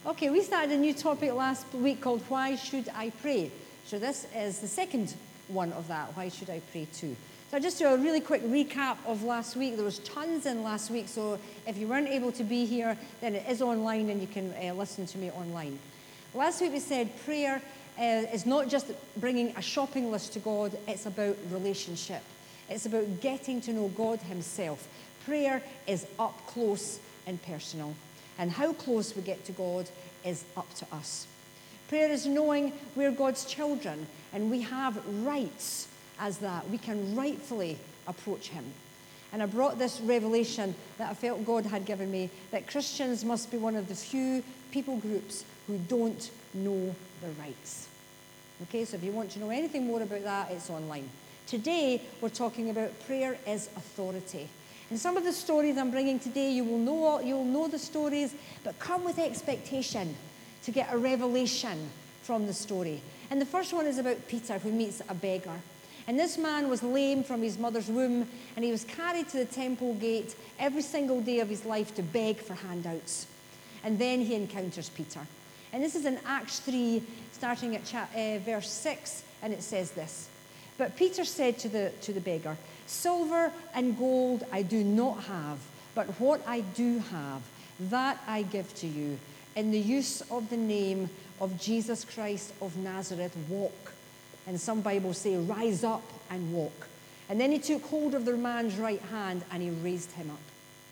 Okay, we started a new topic last week called Why Should I Pray? So this is the second one of that, Why Should I Pray Too? So I'll just do a really quick recap of last week. There was tons in last week, so if you weren't able to be here, then it is online and you can listen to me online. Last week we said prayer is not just bringing a shopping list to God, it's about relationship. It's about getting to know God himself. Prayer is up close and personal. And how close we get to God is up to us. Prayer is knowing we're God's children and we have rights as that. We can rightfully approach him. And I brought this revelation that I felt God had given me, that Christians must be one of the few people groups who don't know their rights. Okay, so if you want to know anything more about that, it's online. Today, we're talking about prayer as authority. And some of the stories I'm bringing today, you'll know the stories, but come with expectation to get a revelation from the story. And the first one is about Peter, who meets a beggar. And this man was lame from his mother's womb, and he was carried to the temple gate every single day of his life to beg for handouts. And then he encounters Peter. And this is in Acts 3, starting at verse 6, and it says this. But Peter said to the beggar, "Silver and gold I do not have, but what I do have, that I give to you. In the use of the name of Jesus Christ of Nazareth, walk." And some Bibles say, "Rise up and walk." And then he took hold of the man's right hand and he raised him up.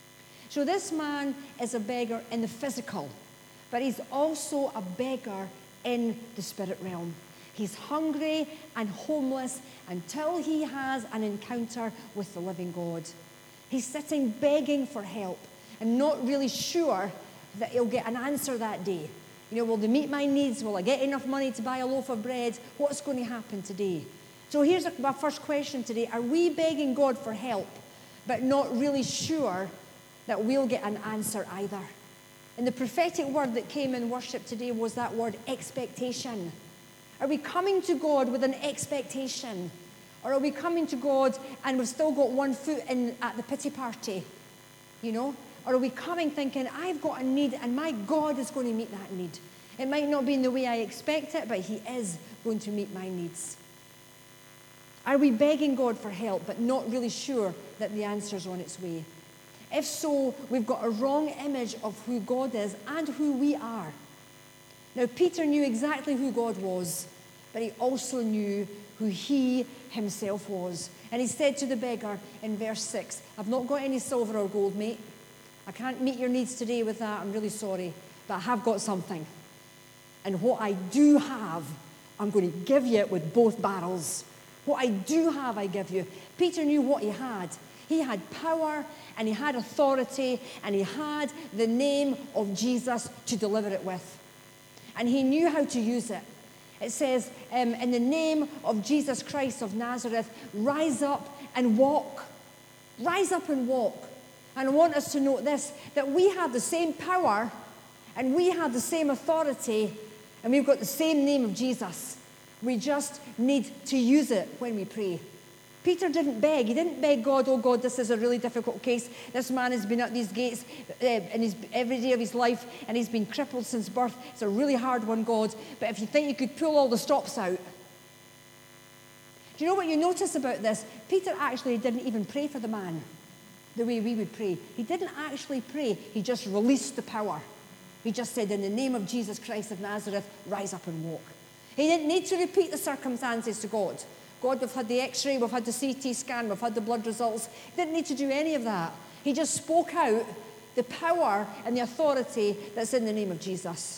So this man is a beggar in the physical, but he's also a beggar in the spirit realm. He's hungry and homeless until he has an encounter with the living God. He's sitting begging for help and not really sure that he'll get an answer that day. You know, will they meet my needs? Will I get enough money to buy a loaf of bread? What's going to happen today? So here's my first question today. Are we begging God for help, but not really sure that we'll get an answer either? And the prophetic word that came in worship today was that word expectation. Are we coming to God with an expectation? Or are we coming to God and we've still got one foot in at the pity party? You know? Or are we coming thinking, I've got a need and my God is going to meet that need. It might not be in the way I expect it, but he is going to meet my needs. Are we begging God for help, but not really sure that the answer's on its way? If so, we've got a wrong image of who God is and who we are. Now, Peter knew exactly who God was, but he also knew who he himself was. And he said to the beggar in verse 6, "I've not got any silver or gold, mate. I can't meet your needs today with that. I'm really sorry, but I have got something. And what I do have, I'm going to give you with both barrels. What I do have, I give you." Peter knew what he had. He had power, and he had authority, and he had the name of Jesus to deliver it with. And he knew how to use it. It says, in the name of Jesus Christ of Nazareth, rise up and walk. Rise up and walk. And I want us to note this, that we have the same power, and we have the same authority, and we've got the same name of Jesus. We just need to use it when we pray. Peter didn't beg. He didn't beg God, "Oh God, this is a really difficult case. This man has been at these gates every day of his life, and he's been crippled since birth. It's a really hard one, God. But if you think you could pull all the stops out." Do you know what you notice about this? Peter actually didn't even pray for the man the way we would pray. He didn't actually pray. He just released the power. He just said, "In the name of Jesus Christ of Nazareth, rise up and walk." He didn't need to repeat the circumstances to God. "God, we've had the x-ray, we've had the CT scan, we've had the blood results." He didn't need to do any of that. He just spoke out the power and the authority that's in the name of Jesus.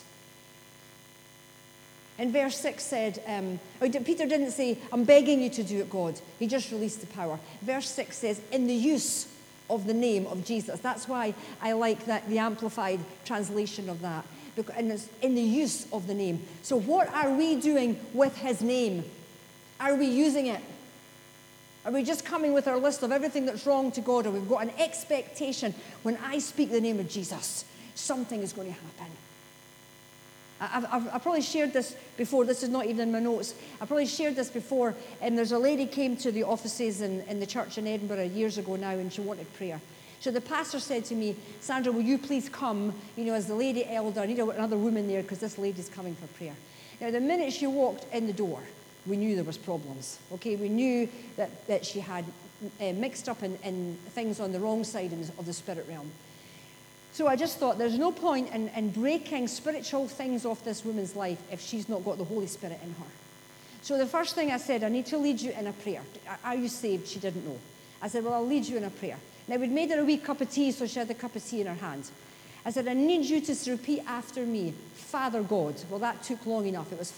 And verse 6 said, Peter didn't say, "I'm begging you to do it, God." He just released the power. Verse 6 says, "In the use of the name of Jesus." That's why I like that, the amplified translation of that. And it's in the use of the name. So what are we doing with his name? Are we using it? Are we just coming with our list of everything that's wrong to God? Or we've got an expectation, when I speak the name of Jesus, something is going to happen. I've probably shared this before. This is not even in my notes. I probably shared this before. And there's a lady came to the offices in the church in Edinburgh years ago now, and she wanted prayer. So the pastor said to me, Sandra, will you please come, as the lady elder? I need another woman there because this lady's coming for prayer. Now, the minute she walked in the door, we knew there was problems. Okay, we knew that she had mixed up in things on the wrong side of the spirit realm. So I just thought there's no point in breaking spiritual things off this woman's life if she's not got the Holy Spirit in her. So the first thing I said, I need to lead you in a prayer. Are you saved? She didn't know. I said, well, I'll lead you in a prayer. Now, we'd made her a wee cup of tea, so she had the cup of tea in her hand. I said, I need you to repeat after me, Father God. Well, that took long enough. It was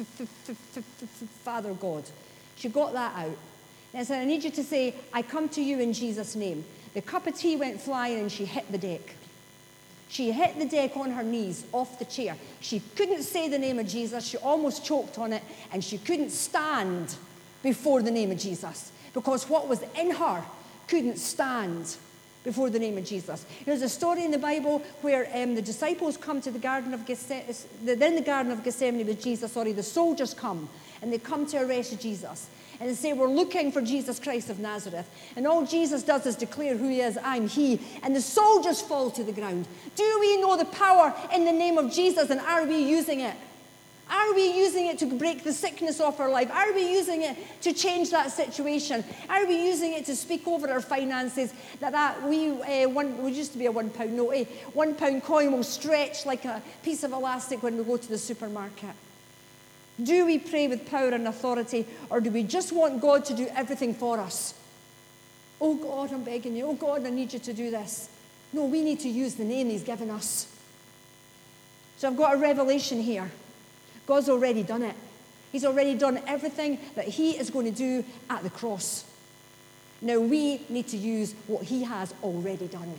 Father God. She got that out. And I said, I need you to say, I come to you in Jesus' name. The cup of tea went flying and she hit the deck. She hit the deck on her knees, off the chair. She couldn't say the name of Jesus. She almost choked on it, and she couldn't stand before the name of Jesus because what was in her couldn't stand before the name of Jesus. There's a story in the Bible where the disciples come to the Garden of Gethsemane. They're in the Garden of Gethsemane with Jesus. The soldiers come, and they come to arrest Jesus. And they say, we're looking for Jesus Christ of Nazareth. And all Jesus does is declare who he is, I'm he. And the soldiers fall to the ground. Do we know the power in the name of Jesus, and are we using it? Are we using it to break the sickness off our life? Are we using it to change that situation? Are we using it to speak over our finances? We used to be a £1 note. £1 coin will stretch like a piece of elastic when we go to the supermarket. Do we pray with power and authority, or do we just want God to do everything for us? Oh God, I'm begging you. Oh God, I need you to do this. No, we need to use the name he's given us. So I've got a revelation here. God's already done it. He's already done everything that he is going to do at the cross. Now we need to use what he has already done.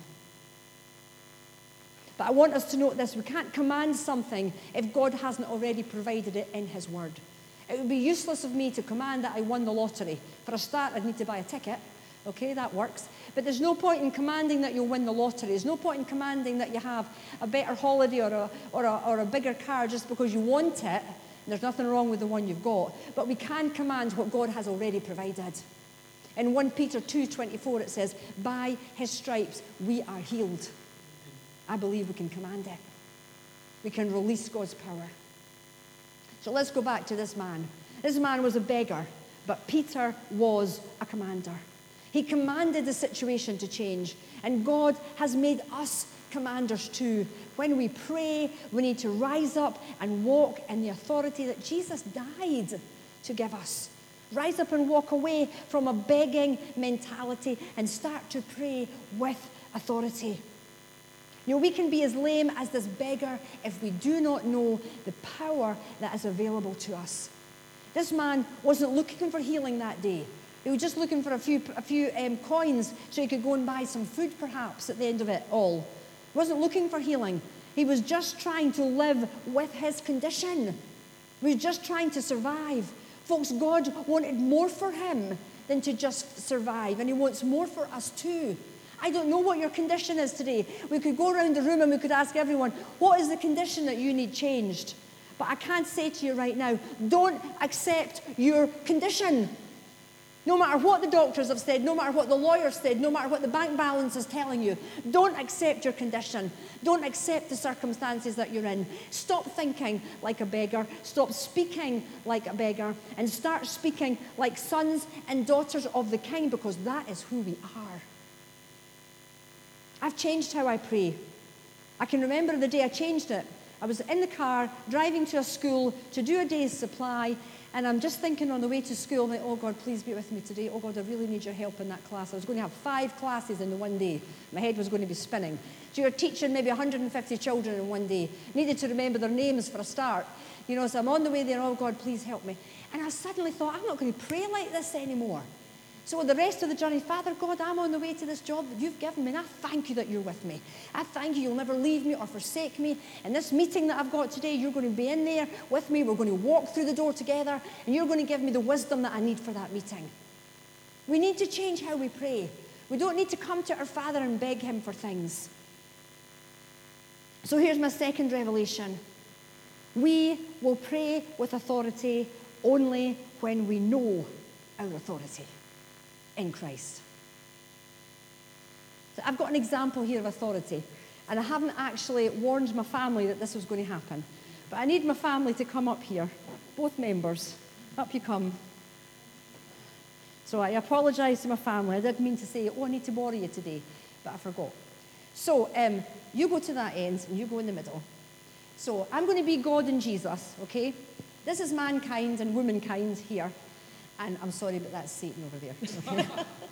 But I want us to note this. We can't command something if God hasn't already provided it in his word. It would be useless of me to command that I won the lottery. For a start, I'd need to buy a ticket. Okay, that works. But there's no point in commanding that you'll win the lottery. There's no point in commanding that you have a better holiday or a bigger car just because you want it. There's nothing wrong with the one you've got. But we can command what God has already provided. In 1 Peter 2:24, it says, by his stripes we are healed. I believe we can command it. We can release God's power. So let's go back to this man. This man was a beggar, but Peter was a commander. He commanded the situation to change, and God has made us commanders too. When we pray, we need to rise up and walk in the authority that Jesus died to give us. Rise up and walk away from a begging mentality and start to pray with authority. We can be as lame as this beggar if we do not know the power that is available to us. This man wasn't looking for healing that day. He was just looking for a few coins so he could go and buy some food perhaps at the end of it all. He wasn't looking for healing. He was just trying to live with his condition. He was just trying to survive. Folks, God wanted more for him than to just survive, and he wants more for us too. I don't know what your condition is today. We could go around the room and we could ask everyone, what is the condition that you need changed? But I can't say to you right now, don't accept your condition. No matter what the doctors have said, no matter what the lawyers said, no matter what the bank balance is telling you, don't accept your condition. Don't accept the circumstances that you're in. Stop thinking like a beggar. Stop speaking like a beggar. And start speaking like sons and daughters of the King, because that is who we are. I've changed how I pray. I can remember the day I changed it. I was in the car, driving to a school to do a day's supply, and I'm just thinking on the way to school, like, oh God, please be with me today. Oh God, I really need your help in that class. I was going to have 5 classes in the one day. My head was going to be spinning. So you're teaching maybe 150 children in one day. Needed to remember their names for a start. So I'm on the way there, oh God, please help me. And I suddenly thought, I'm not going to pray like this anymore. So the rest of the journey, Father God, I'm on the way to this job that you've given me, and I thank you that you're with me. I thank you you'll never leave me or forsake me. And this meeting that I've got today, you're going to be in there with me. We're going to walk through the door together, and you're going to give me the wisdom that I need for that meeting. We need to change how we pray. We don't need to come to our Father and beg him for things. So here's my second revelation. We will pray with authority only when we know our authority in Christ. So I've got an example here of authority. And I haven't actually warned my family that this was going to happen. But I need my family to come up here. Both members. Up you come. So I apologise to my family. I didn't mean to say, I need to borrow you today. But I forgot. So you go to that end and you go in the middle. So I'm going to be God and Jesus, okay? This is mankind and womankind here. And I'm sorry, but that's Satan over there. Okay?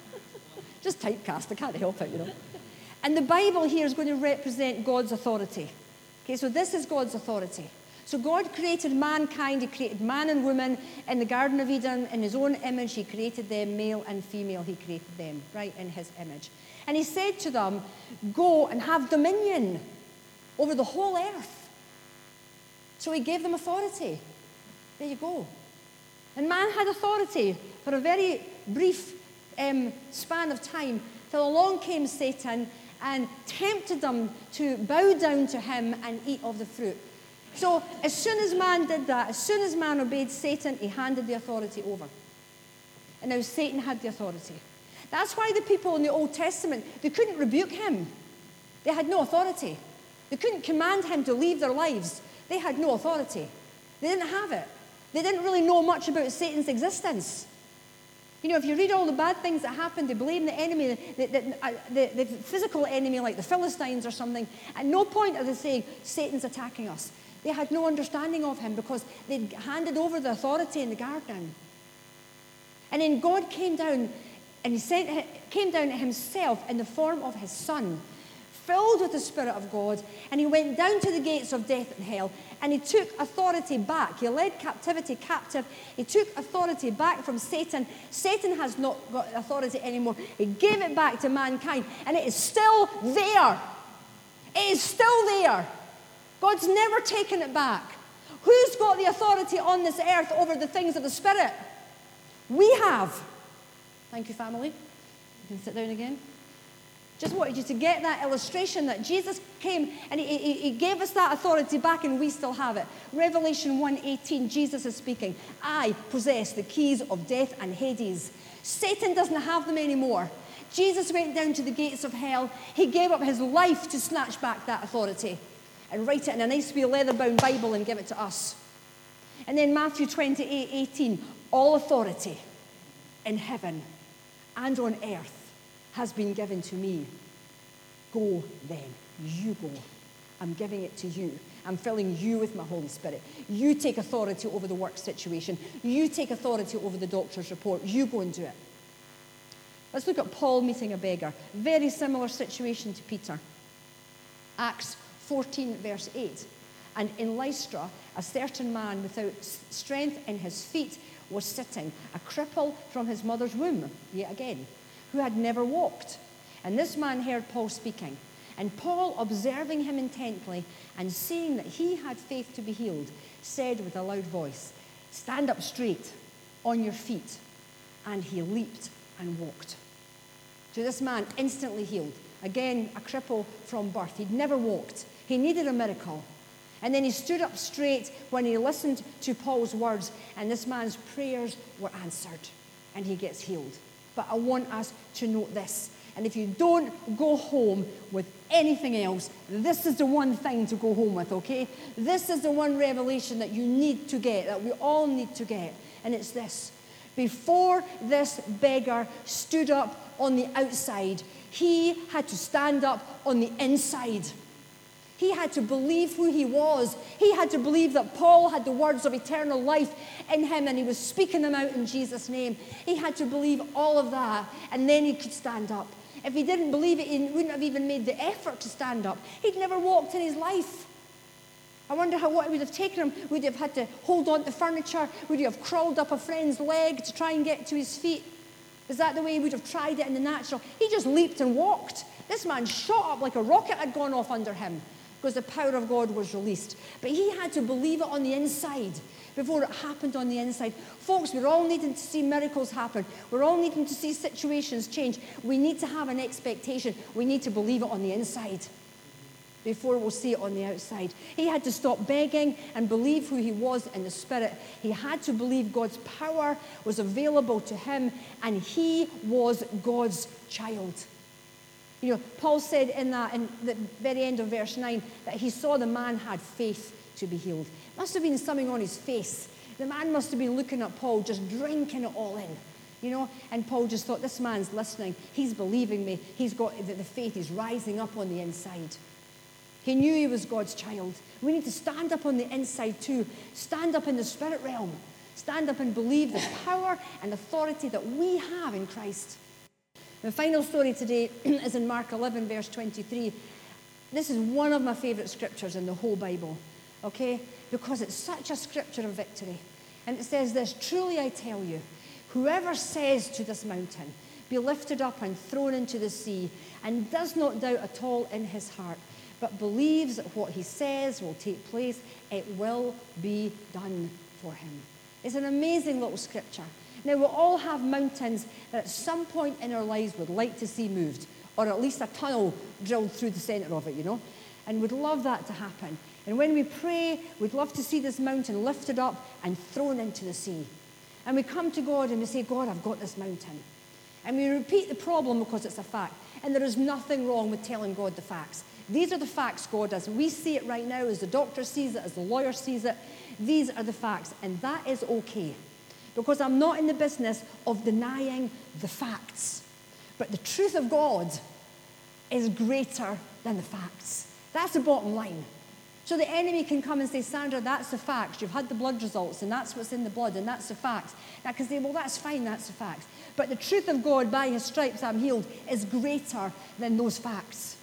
Just typecast. I can't help it, you know. And the Bible here is going to represent God's authority. Okay, so this is God's authority. So God created mankind. He created man and woman in the Garden of Eden. In his own image, he created them, male and female. He created them, right, in his image. And he said to them, go and have dominion over the whole earth. So he gave them authority. There you go. And man had authority for a very brief span of time, till along came Satan and tempted them to bow down to him and eat of the fruit. So as soon as man did that, as soon as man obeyed Satan, he handed the authority over. And now Satan had the authority. That's why the people in the Old Testament, they couldn't rebuke him. They had no authority. They couldn't command him to leave their lives. They had no authority. They didn't have it. They didn't really know much about Satan's existence. You know, if you read all the bad things that happened, they blame the enemy, the physical enemy like the Philistines or something. At no point are they saying, Satan's attacking us. They had no understanding of him because they'd handed over the authority in the garden. And then God came down, and he came down himself in the form of his Son, filled with the Spirit of God, and he went down to the gates of death and hell, and he took authority back. He led captivity captive. He took authority back from Satan. Satan has not got authority anymore. He gave it back to mankind, and it is still there. It is still there. God's never taken it back. Who's got the authority on this earth over the things of the Spirit? We have. Thank you, family. You can sit down again. Just wanted you to get that illustration that Jesus came and he gave us that authority back, and we still have it. Revelation 1:18, Jesus is speaking. I possess the keys of death and Hades. Satan doesn't have them anymore. Jesus went down to the gates of hell. He gave up his life to snatch back that authority and write it in a nice wee leather-bound Bible and give it to us. And then Matthew 28:18, all authority in heaven and on earth has been given to me. Go then. You go. I'm giving it to you. I'm filling you with my Holy Spirit. You take authority over the work situation. You take authority over the doctor's report. You go and do it. Let's look at Paul meeting a beggar. Very similar situation to Peter. Acts 14, verse 8. And in Lystra, a certain man without strength in his feet was sitting, a cripple from his mother's womb, yet again, who had never walked. And this man heard Paul speaking. And Paul, observing him intently and seeing that he had faith to be healed, said with a loud voice, stand up straight on your feet. And he leaped and walked. So this man instantly healed. Again, a cripple from birth. He'd never walked. He needed a miracle. And then he stood up straight when he listened to Paul's words, and this man's prayers were answered, and he gets healed. But I want us to note this. And if you don't go home with anything else, this is the one thing to go home with, okay? This is the one revelation that you need to get, that we all need to get. And it's this. Before this beggar stood up on the outside, he had to stand up on the inside. He had to believe who he was. He had to believe that Paul had the words of eternal life in him and he was speaking them out in Jesus' name. He had to believe all of that, and then he could stand up. If he didn't believe it, he wouldn't have even made the effort to stand up. He'd never walked in his life. I wonder what it would have taken him. Would he have had to hold on to furniture? Would he have crawled up a friend's leg to try and get to his feet? Is that the way he would have tried it in the natural? He just leaped and walked. This man shot up like a rocket had gone off under him, because the power of God was released. But he had to believe it on the inside before it happened on the inside. Folks, we're all needing to see miracles happen. We're all needing to see situations change. We need to have an expectation. We need to believe it on the inside before we'll see it on the outside. He had to stop begging and believe who he was in the Spirit. He had to believe God's power was available to him, and he was God's child. Paul said in the very end of verse 9 that he saw the man had faith to be healed. Must have been something on his face. The man must have been looking at Paul, just drinking it all in, And Paul just thought, this man's listening. He's believing me. He's got the faith. He's rising up on the inside. He knew he was God's child. We need to stand up on the inside too. Stand up in the spirit realm. Stand up and believe the power and authority that we have in Christ. The final story today is in Mark 11, verse 23. This is one of my favorite scriptures in the whole Bible, okay? Because it's such a scripture of victory. And it says this, truly I tell you, whoever says to this mountain, be lifted up and thrown into the sea, and does not doubt at all in his heart, but believes that what he says will take place, it will be done for him. It's an amazing little scripture. Now, we all have mountains that at some point in our lives would like to see moved, or at least a tunnel drilled through the center of it, and we'd love that to happen. And when we pray, we'd love to see this mountain lifted up and thrown into the sea. And we come to God and we say, God, I've got this mountain. And we repeat the problem because it's a fact. And there is nothing wrong with telling God the facts. These are the facts, God, as we see it right now, as the doctor sees it, as the lawyer sees it. These are the facts, and that is okay. Because I'm not in the business of denying the facts. But the truth of God is greater than the facts. That's the bottom line. So the enemy can come and say, Sandra, that's the facts. You've had the blood results, and that's what's in the blood, and that's the facts. And I can say, well, that's fine, that's the facts. But the truth of God, by his stripes I'm healed, is greater than those facts.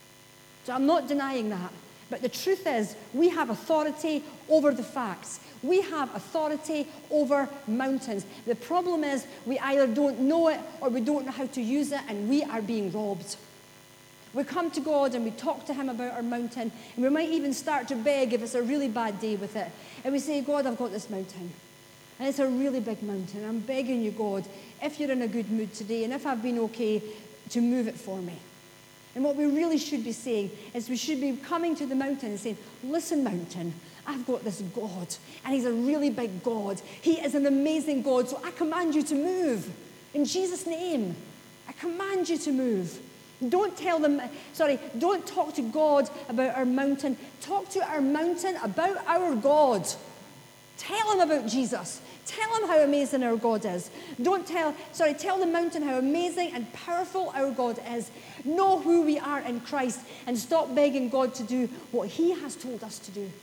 So I'm not denying that. But the truth is, we have authority over the facts. We have authority over mountains. The problem is, we either don't know it or we don't know how to use it, and we are being robbed. We come to God and we talk to him about our mountain, and we might even start to beg if it's a really bad day with it. And we say, God, I've got this mountain. And it's a really big mountain. I'm begging you, God, if you're in a good mood today, and if I've been okay, to move it for me. And what we really should be saying is we should be coming to the mountain and saying, listen, mountain, I've got this God, and he's a really big God. He is an amazing God, so I command you to move. In Jesus' name, I command you to move. Don't talk to God about our mountain. Talk to our mountain about our God. Tell him about Jesus. Tell him how amazing our God is. Tell the mountain how amazing and powerful our God is. Know who we are in Christ and stop begging God to do what he has told us to do.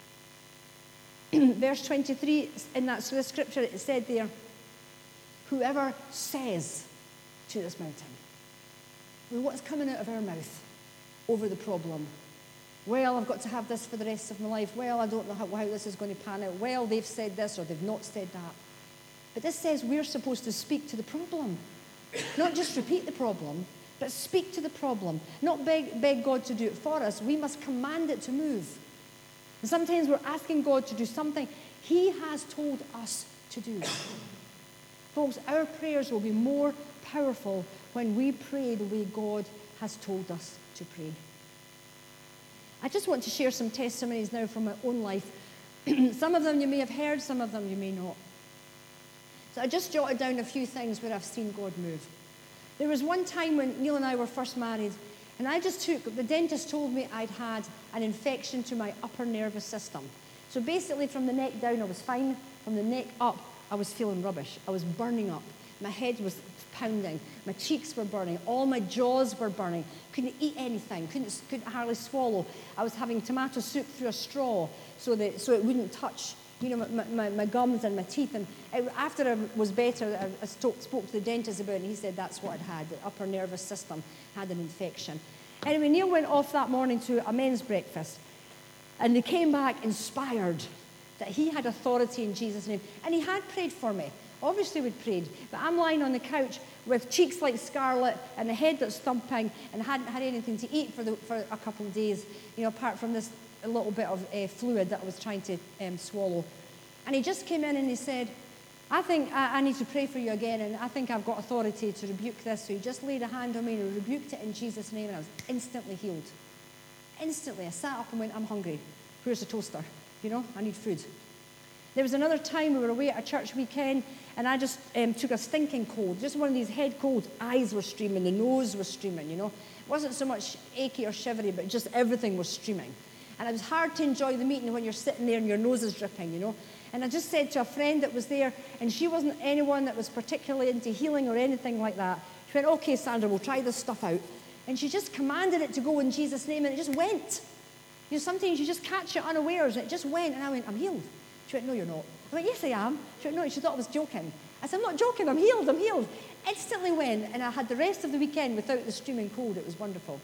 Verse 23 in that scripture, it said there, whoever says to this mountain. Well, what's coming out of our mouth over the problem? Well, I've got to have this for the rest of my life. Well, I don't know how this is going to pan out. Well, they've said this or they've not said that. But this says we're supposed to speak to the problem. Not just repeat the problem, but speak to the problem. Not beg God to do it for us. We must command it to move. And sometimes we're asking God to do something he has told us to do. Folks, our prayers will be more powerful when we pray the way God has told us to pray. I just want to share some testimonies now from my own life. Some of them you may have heard, some of them you may not. So I just jotted down a few things where I've seen God move. There was one time when Neil and I were first married, and the dentist told me I'd had an infection to my upper nervous system. So basically from the neck down I was fine, from the neck up I was feeling rubbish. I was burning up. My head was pounding. My cheeks were burning. All my jaws were burning. Couldn't eat anything. Couldn't hardly swallow. I was having tomato soup through a straw so it wouldn't touch, my gums and my teeth. And after I was better, I spoke to the dentist about it, and he said that's what I'd had. The upper nervous system had an infection. Anyway, Neil went off that morning to a men's breakfast, and they came back inspired that he had authority in Jesus' name. And he had prayed for me. Obviously we'd prayed, but I'm lying on the couch with cheeks like scarlet and a head that's thumping and hadn't had anything to eat for a couple of days, apart from this little bit of fluid that I was trying to swallow. And he just came in and he said, I think I need to pray for you again, and I think I've got authority to rebuke this. So he just laid a hand on me and rebuked it in Jesus' name, and I was instantly healed. Instantly, I sat up and went, I'm hungry. Where's the toaster? I need food. There was another time we were away at a church weekend, and I just took a stinking cold, just one of these head colds. Eyes were streaming, the nose was streaming, you know. It wasn't so much achy or shivery, but just everything was streaming. And it was hard to enjoy the meeting when you're sitting there and your nose is dripping, you know. And I just said to a friend that was there, and she wasn't anyone that was particularly into healing or anything like that. She went, okay, Sandra, we'll try this stuff out. And she just commanded it to go in Jesus' name, and it just went. You know, sometimes you just catch it unawares, and it just went, and I went, I'm healed. She went, no, you're not. I went, yes, I am. She went, no, she thought I was joking. I said, I'm not joking, I'm healed, I'm healed. Instantly went, and I had the rest of the weekend without the streaming cold. It was wonderful.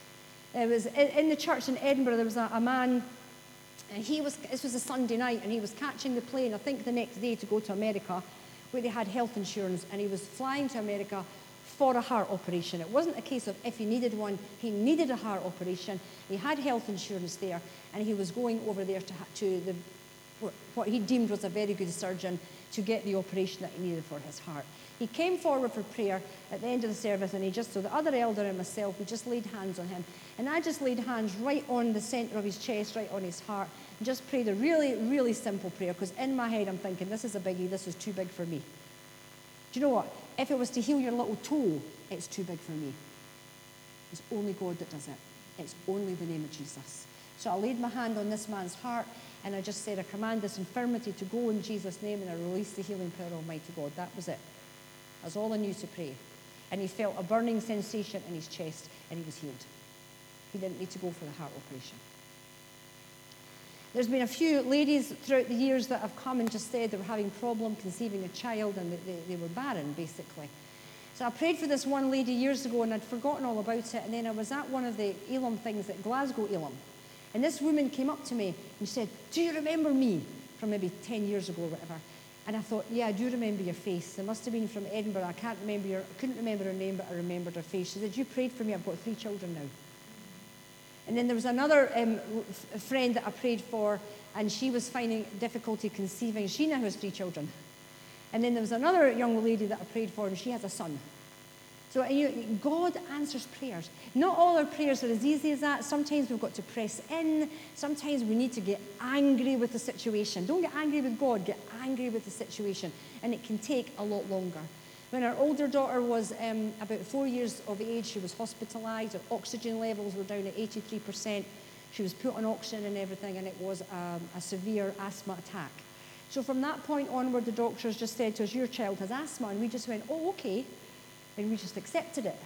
It was in the church in Edinburgh, there was a man, and this was a Sunday night, and he was catching the plane, I think the next day, to go to America, where they had health insurance, and he was flying to America for a heart operation. It wasn't a case of if he needed one, he needed a heart operation. He had health insurance there, and he was going over there to what he deemed was a very good surgeon to get the operation that he needed for his heart. He came forward for prayer at the end of the service, and so the other elder and myself, we just laid hands on him. And I just laid hands right on the center of his chest, right on his heart, and just prayed a really, really simple prayer, because in my head I'm thinking, this is a biggie, this is too big for me. Do you know what? If it was to heal your little toe, it's too big for me. It's only God that does it. It's only the name of Jesus. So I laid my hand on this man's heart, and I just said, I command this infirmity to go in Jesus' name, and I release the healing power of Almighty God. That was it. That's all I knew to pray. And he felt a burning sensation in his chest, and he was healed. He didn't need to go for the heart operation. There's been a few ladies throughout the years that have come and just said they were having a problem conceiving a child, and they were barren, basically. So I prayed for this one lady years ago, and I'd forgotten all about it, and then I was at one of the Elam things at Glasgow Elam. And this woman came up to me and said, do you remember me? From maybe 10 years ago or whatever. And I thought, yeah, I do remember your face. It must have been from Edinburgh. I couldn't remember her name, but I remembered her face. She said, you prayed for me. I've got 3 children now. And then there was another friend that I prayed for, and she was finding difficulty conceiving. She now has 3 children. And then there was another young lady that I prayed for, and she has a son. So God answers prayers. Not all our prayers are as easy as that. Sometimes we've got to press in. Sometimes we need to get angry with the situation. Don't get angry with God, get angry with the situation. And it can take a lot longer. When our older daughter was about 4 years of age, she was hospitalized. Her oxygen levels were down at 83%. She was put on oxygen and everything, and it was a severe asthma attack. So from that point onward, the doctors just said to us, your child has asthma. And we just went, oh, okay. And we just accepted it.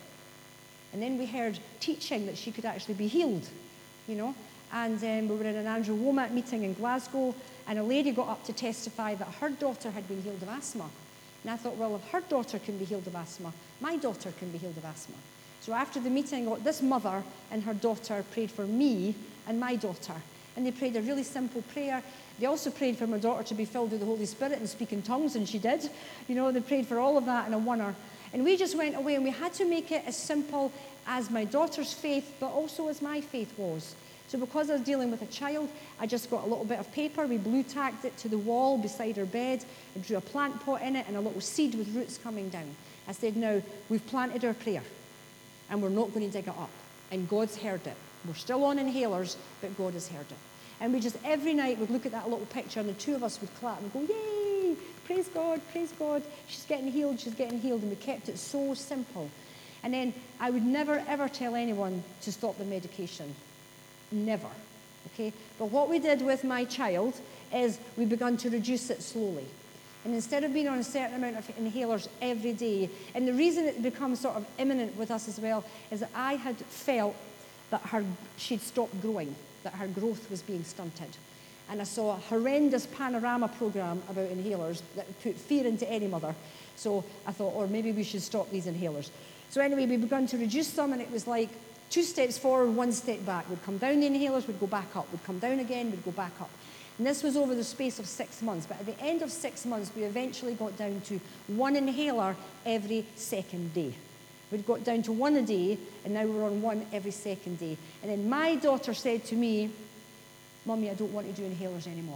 And then we heard teaching that she could actually be healed, you know. And we were in an Andrew Womack meeting in Glasgow, and a lady got up to testify that her daughter had been healed of asthma. And I thought, well, if her daughter can be healed of asthma, my daughter can be healed of asthma. So after the meeting, this mother and her daughter prayed for me and my daughter. And they prayed a really simple prayer. They also prayed for my daughter to be filled with the Holy Spirit and speak in tongues, and she did. You know, they prayed for all of that, and I won her. And we just went away, and we had to make it as simple as my daughter's faith, but also as my faith was. So because I was dealing with a child, I just got a little bit of paper. We blue tacked it to the wall beside her bed and drew a plant pot in it and a little seed with roots coming down. I said, now, we've planted our prayer, and we're not going to dig it up. And God's heard it. We're still on inhalers, but God has heard it. And we just, every night, would look at that little picture, and the two of us would clap and go, yay, praise God, she's getting healed, and we kept it so simple. And then I would never, ever tell anyone to stop the medication. Never, okay? But what we did with my child is we began to reduce it slowly. And instead of being on a certain amount of inhalers every day, and the reason it becomes sort of imminent with us as well is that I had felt that she'd stopped growing, that her growth was being stunted. And I saw a horrendous panorama program about inhalers that put fear into any mother. So I thought, or maybe we should stop these inhalers. So anyway, we began to reduce them, and it was like 2 steps forward, 1 step back. We'd come down the inhalers, we'd go back up. We'd come down again, we'd go back up. And this was over the space of 6 months. But at the end of 6 months, we eventually got down to 1 inhaler every second day. We'd got down to 1 a day, and now we're on 1 every second day. And then my daughter said to me, Mummy, I don't want to do inhalers anymore.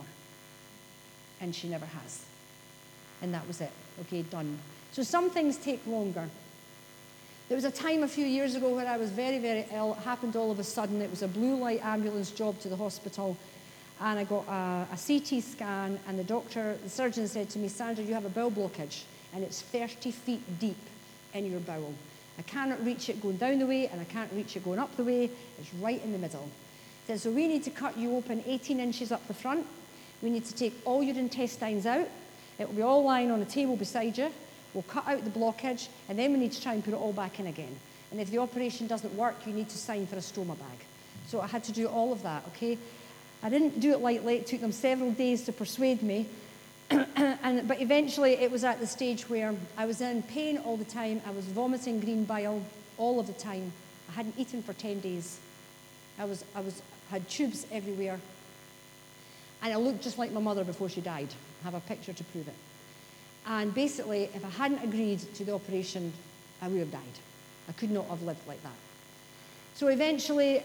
And she never has. And that was it. Okay, done. So some things take longer. There was a time a few years ago when I was very, very ill. It happened all of a sudden. It was a blue light ambulance job to the hospital. and I got a CT scan, and the surgeon said to me, Sandra, you have a bowel blockage, and it's 30 feet deep in your bowel. I cannot reach it going down the way, and I can't reach it going up the way. It's right in the middle. He said, so we need to cut you open 18 inches up the front. We need to take all your intestines out. It will be all lying on a table beside you. We'll cut out the blockage, and then we need to try and put it all back in again. And if the operation doesn't work, you need to sign for a stoma bag. So I had to do all of that, okay? I didn't do it lightly. It took them several days to persuade me. But eventually it was at the stage where I was in pain all the time. I was vomiting green bile all of the time. I hadn't eaten for 10 days. I had tubes everywhere. And I looked just like my mother before she died. I have a picture to prove it. And basically, if I hadn't agreed to the operation, I would have died. I could not have lived like that. So eventually,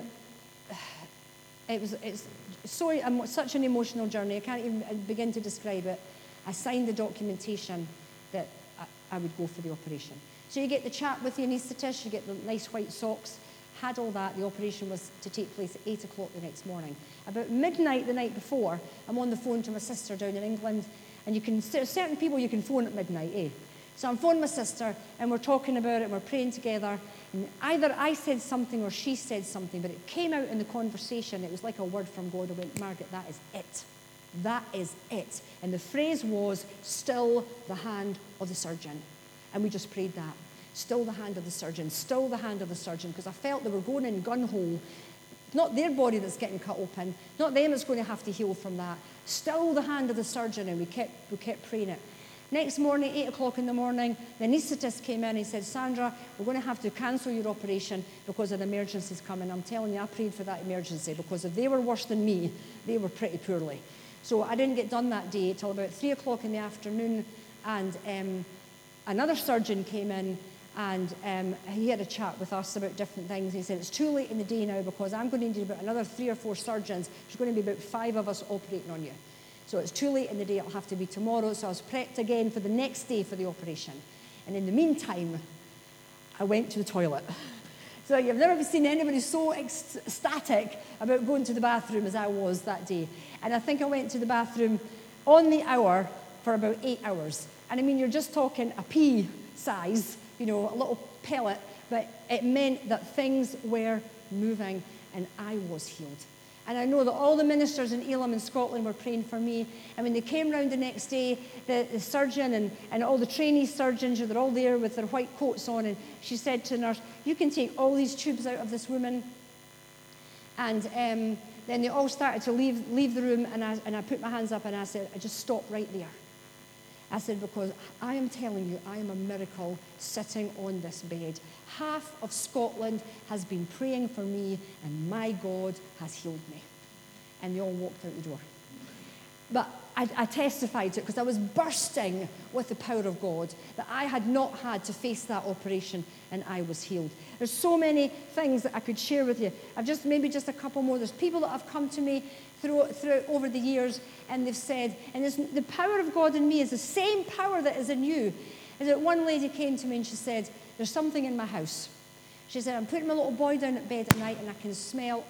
it's such an emotional journey. I can't even begin to describe it. I signed the documentation that I would go for the operation. So you get the chat with the anaesthetist, you get the nice white socks, had all that. The operation was to take place at 8 o'clock the next morning. About midnight the night before, I'm on the phone to my sister down in England, and there's certain people you can phone at midnight, eh? So I'm phoning my sister, and we're talking about it, and we're praying together, and either I said something or she said something, but it came out in the conversation. It was like a word from God. I went, Margaret, that is it. That is it. And the phrase was, still the hand of the surgeon. And we just prayed that. Still the hand of the surgeon, still the hand of the surgeon, because I felt they were going in gun-hole. Not their body that's getting cut open, not them that's going to have to heal from that. Still the hand of the surgeon, and we kept praying it. Next morning, 8 o'clock in the morning, the anaesthetist came in and he said, Sandra, we're going to have to cancel your operation because an emergency's coming. I'm telling you, I prayed for that emergency, because if they were worse than me, they were pretty poorly. So I didn't get done that day till about 3 o'clock in the afternoon, and another surgeon came in, and he had a chat with us about different things. He said, it's too late in the day now, because I'm going to need about another 3 or 4 surgeons. There's going to be about 5 of us operating on you. So it's too late in the day. It'll have to be tomorrow. So I was prepped again for the next day for the operation. And in the meantime, I went to the toilet. So you've never seen anybody so ecstatic about going to the bathroom as I was that day. And I think I went to the bathroom on the hour for about 8 hours. And I mean, you're just talking a pea size, a little pellet, but it meant that things were moving and I was healed. And I know that all the ministers in Elim in Scotland were praying for me. And when they came round the next day, the surgeon and all the trainee surgeons, they're all there with their white coats on. And she said to the nurse, you can take all these tubes out of this woman. And then they all started to leave the room. And I put my hands up and I said, I just stopped right there. I said, because I am telling you, I am a miracle sitting on this bed. Half of Scotland has been praying for me, and my God has healed me. And they all walked out the door. But I testified to it because I was bursting with the power of God, that I had not had to face that operation, and I was healed. There's so many things that I could share with you. Maybe just a couple more. There's people that have come to me throughout over the years, and they've said, and the power of God in me is the same power that is in you. And that one lady came to me and she said, there's something in my house. She said, I'm putting my little boy down at bed at night and I can smell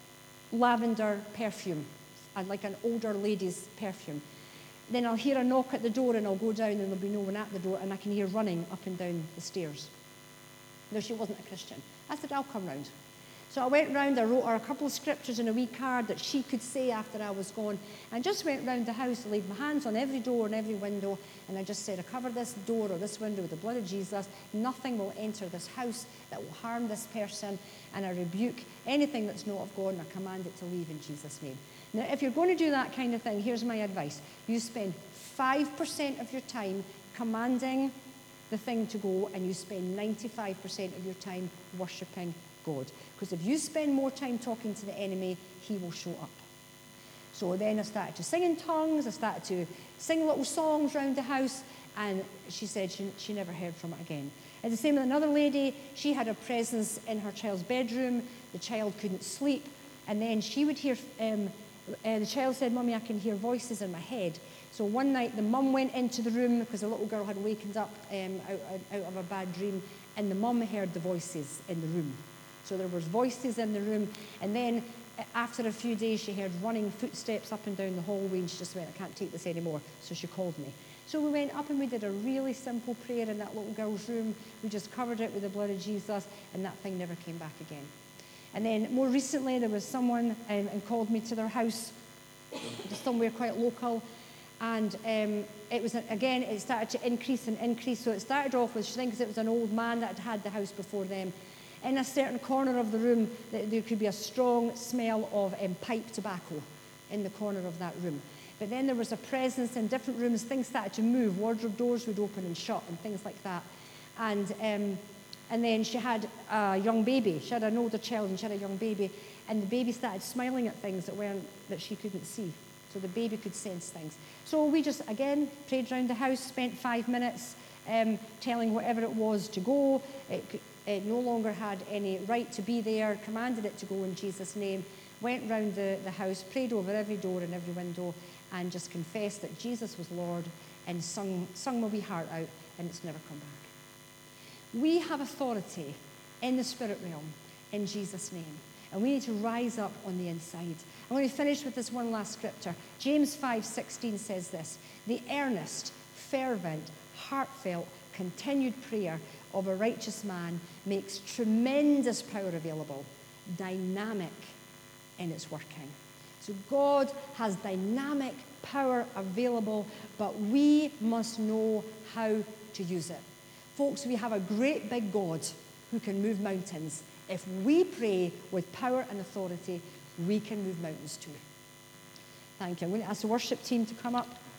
lavender perfume, like an older lady's perfume. Then I'll hear a knock at the door and I'll go down and there'll be no one at the door, and I can hear running up and down the stairs. No, she wasn't a Christian. I said, I'll come round. So I went round, I wrote her a couple of scriptures in a wee card that she could say after I was gone, and just went round the house, laid my hands on every door and every window, and I just said, I cover this door or this window with the blood of Jesus. Nothing will enter this house that will harm this person, and I rebuke anything that's not of God, and I command it to leave in Jesus' name. Now, if you're going to do that kind of thing, here's my advice. You spend 5% of your time commanding the thing to go, and you spend 95% of your time worshipping God. Because if you spend more time talking to the enemy, he will show up. So then I started to sing in tongues. I started to sing little songs around the house. And she said she never heard from it again. And the same with another lady. She had a presence in her child's bedroom. The child couldn't sleep. And then she would hear, the child said, Mummy, I can hear voices in my head. So one night the mum went into the room because the little girl had wakened up out of a bad dream. And the mum heard the voices in the room. So there was voices in the room. And then after a few days, she heard running footsteps up and down the hallway, and she just went, I can't take this anymore. So she called me. So we went up and we did a really simple prayer in that little girl's room. We just covered it with the blood of Jesus, and that thing never came back again. And then more recently, there was someone and called me to their house, just somewhere quite local. And it was, again, it started to increase and increase. So it started off with, she thinks it was an old man that had had the house before them. In a certain corner of the room, there could be a strong smell of pipe tobacco in the corner of that room. But then there was a presence in different rooms. Things started to move. Wardrobe doors would open and shut and things like that. And then she had a young baby. She had an older child and she had a young baby. And the baby started smiling at things that she couldn't see. So the baby could sense things. So we just, again, prayed around the house, spent 5 minutes telling whatever it was to go. It no longer had any right to be there, commanded it to go in Jesus' name, went round the house, prayed over every door and every window, and just confessed that Jesus was Lord and sung my wee heart out, and it's never come back. We have authority in the spirit realm in Jesus' name, and we need to rise up on the inside. I'm going to finish with this one last scripture. James 5:16 says this: the earnest, fervent, heartfelt, continued prayer of a righteous man makes tremendous power available, dynamic in its working. So God has dynamic power available, but we must know how to use it. Folks, we have a great big God who can move mountains. If we pray with power and authority, we can move mountains too. Thank you. I'm going to ask the worship team to come up.